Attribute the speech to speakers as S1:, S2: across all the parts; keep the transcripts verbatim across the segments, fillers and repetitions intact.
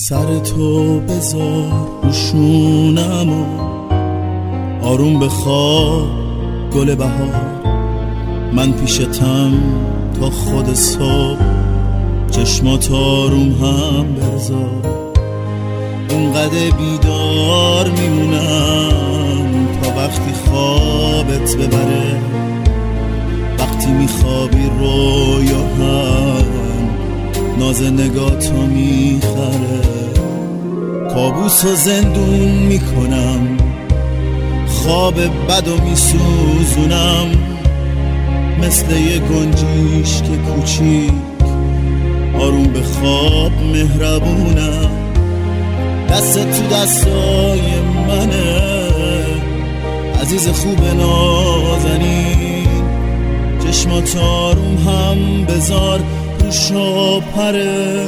S1: سر تو بذار روشونم و آروم بخواب گل بهار. من پیشتم تا خود صبح، چشمات آروم هم بذار. اونقدر بیدار میمونم تا وقتی خوابت ببره. وقتی میخوابی رویا هم ناز نگاتو میخره. کابوس و زندون میکنم، خواب بدو میسوزونم. مثل یه گنجیش که کوچیک آروم به خواب مهربونم. دست تو دستای منه عزیز خوب نازنین. چشمات آروم هم بذار روشا پره.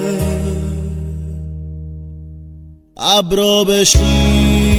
S1: ابرا بشی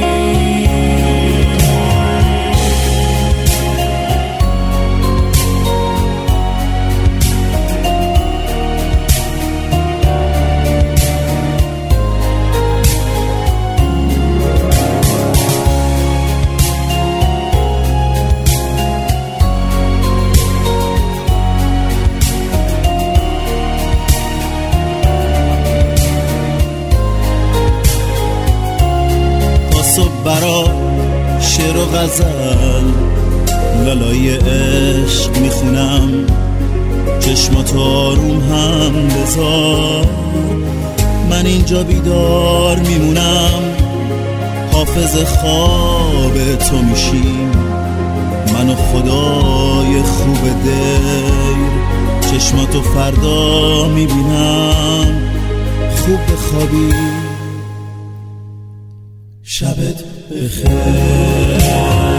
S1: برا شعر و غزل لالای عشق میخونم. چشمات آروم هم بذار، من اینجا بیدار میمونم. حافظ خواب تو میشیم من و خدای خوب دیر. چشماتو فردا میبینم خوب بخوابی. شبت بخیر.